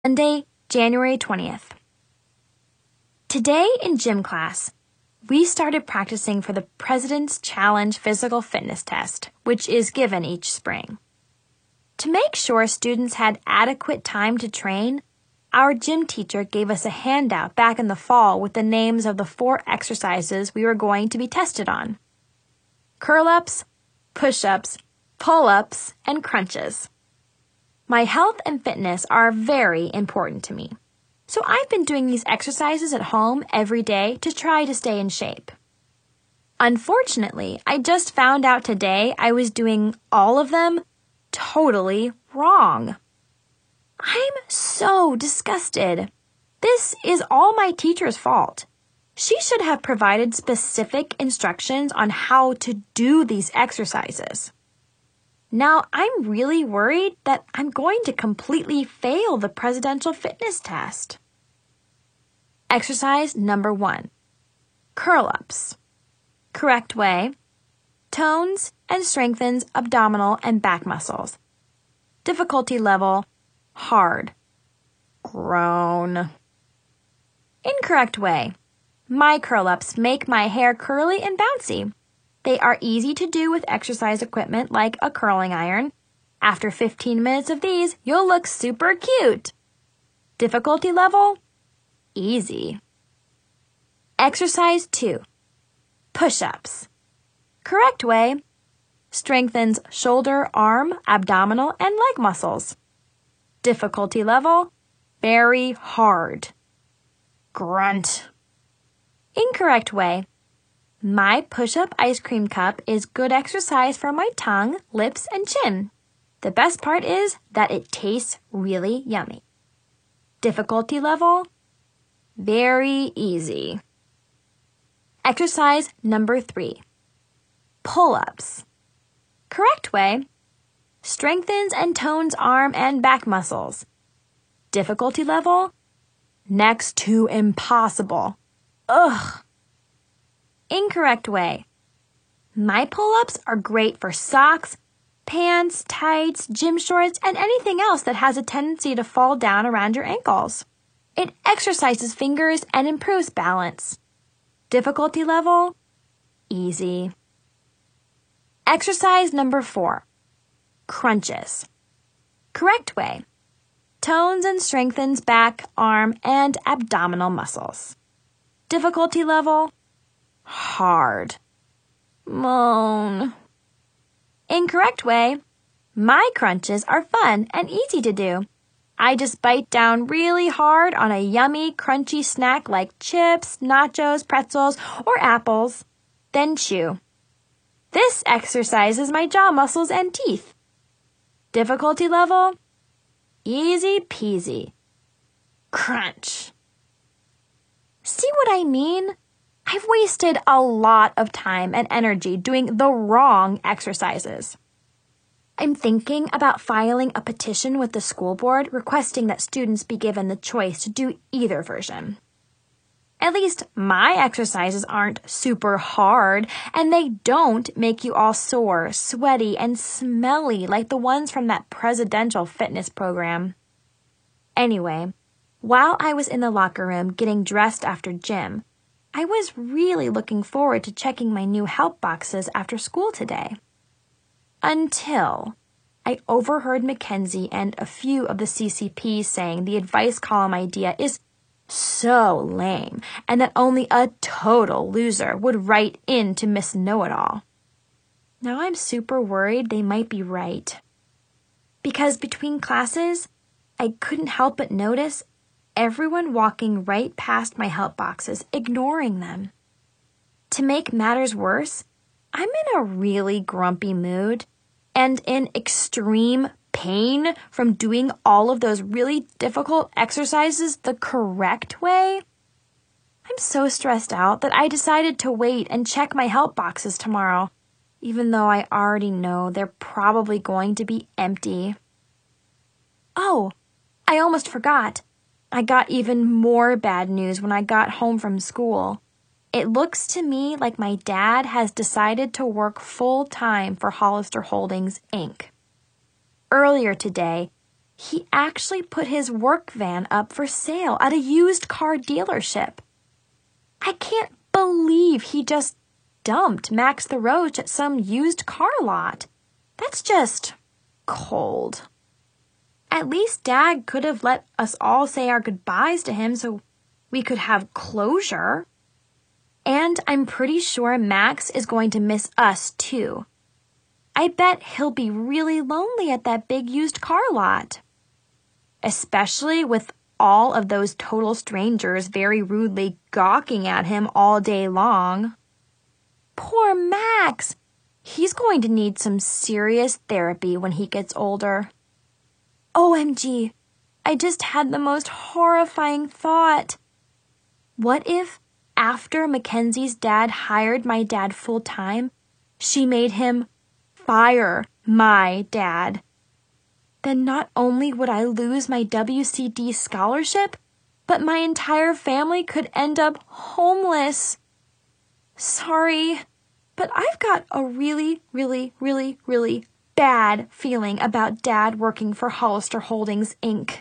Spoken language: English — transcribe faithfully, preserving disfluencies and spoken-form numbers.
Monday, January twentieth. Today in gym class, we started practicing for the President's Challenge Physical Fitness Test, which is given each spring. To make sure students had adequate time to train, our gym teacher gave us a handout back in the fall with the names of the four exercises we were going to be tested on: curl-ups, push-ups, pull-ups, and crunches. My health and fitness are very important to me, so I've been doing these exercises at home every day to try to stay in shape. Unfortunately, I just found out today I was doing all of them totally wrong. I'm so disgusted. This is all my teacher's fault. She should have provided specific instructions on how to do these exercises. Now, I'm really worried that I'm going to completely fail the presidential fitness test. Exercise number one, curl-ups. Correct way: tones and strengthens abdominal and back muscles. Difficulty level: hard. Groan. Incorrect way: my curl-ups make my hair curly and bouncy. They are easy to do with exercise equipment like a curling iron. After fifteen minutes of these, you'll look super cute. Difficulty level: easy. Exercise two, push-ups. Correct way: strengthens shoulder, arm, abdominal, and leg muscles. Difficulty level: very hard. Grunt. Incorrect way: my push-up ice cream cup is good exercise for my tongue, lips, and chin. The best part is that it tastes really yummy. Difficulty level: very easy. Exercise number three, pull-ups. Correct way: strengthens and tones arm and back muscles. Difficulty level: next to impossible. Ugh. Incorrect way: my pull-ups are great for socks, pants, tights, gym shorts, and anything else that has a tendency to fall down around your ankles. It exercises fingers and improves balance. Difficulty level: easy. Exercise number four, crunches. Correct way: tones and strengthens back, arm, and abdominal muscles. Difficulty level: hard. Moan. Incorrect way: my crunches are fun and easy to do. I just bite down really hard on a yummy, crunchy snack like chips, nachos, pretzels, or apples, then chew. This exercises my jaw muscles and teeth. Difficulty level: easy peasy. Crunch. See what I mean? I've wasted a lot of time and energy doing the wrong exercises. I'm thinking about filing a petition with the school board requesting that students be given the choice to do either version. At least my exercises aren't super hard, and they don't make you all sore, sweaty, and smelly like the ones from that presidential fitness program. Anyway, while I was in the locker room getting dressed after gym, I was really looking forward to checking my new help boxes after school today. Until I overheard Mackenzie and a few of the C C Ps saying the advice column idea is so lame and that only a total loser would write in to Miss Know-It-All. Now I'm super worried they might be right. Because between classes, I couldn't help but notice everyone walking right past my help boxes, ignoring them. To make matters worse, I'm in a really grumpy mood and in extreme pain from doing all of those really difficult exercises the correct way. I'm so stressed out that I decided to wait and check my help boxes tomorrow, even though I already know they're probably going to be empty. Oh, I almost forgot. I got even more bad news when I got home from school. It looks to me like my dad has decided to work full-time for Hollister Holdings, Incorporated. Earlier today, He actually put his work van up for sale at a used car dealership. I can't believe he just dumped Max the Roach at some used car lot. That's just cold. At least Dad could have let us all say our goodbyes to him so we could have closure. And I'm pretty sure Max is going to miss us too. I bet he'll be really lonely at that big used car lot. Especially with all of those total strangers very rudely gawking at him all day long. Poor Max! He's going to need some serious therapy when he gets older. O M G, I just had the most horrifying thought. What if, after Mackenzie's dad hired my dad full-time, she made him fire my dad? Then not only would I lose my W C D scholarship, but my entire family could end up homeless. Sorry, but I've got a really, really, really, really bad feeling about Dad working for Hollister Holdings, Incorporated